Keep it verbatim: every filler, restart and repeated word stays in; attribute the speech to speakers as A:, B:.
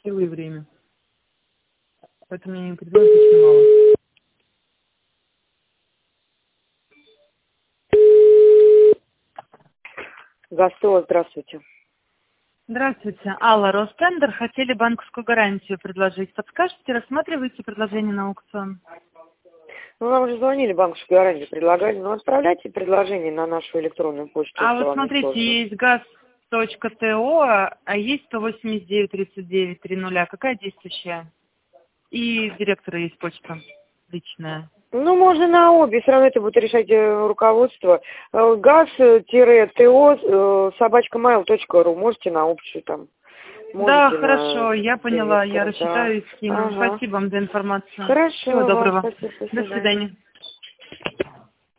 A: силы и время. Поэтому я не предлагаю очень мало.
B: ГАЗ-ТО, здравствуйте.
A: Здравствуйте. Алла, Ростендер. Хотели банковскую гарантию предложить. Подскажете, рассматриваете предложение на аукцион?
B: Ну, нам уже звонили, банковскую гарантию предлагали. Ну, отправляйте предложение на нашу электронную почту.
A: А вот смотрите, есть газ точка то, а есть сто восемьдесят девять тридцать девять триста. Какая действующая? И директора есть почта личная.
B: Ну, можно на обе, все равно это будет решать руководство. газ-то собачка mail точка ру, можете на общую там.
A: Да,
B: Можете
A: хорошо,
B: на
A: я поняла, я
B: директора,
A: рассчитаю и скину.
B: Ага.
A: Спасибо вам за информацию.
B: Хорошо,
A: Всего доброго.
B: вам спасибо, до
A: До
B: свидания.
A: свидания.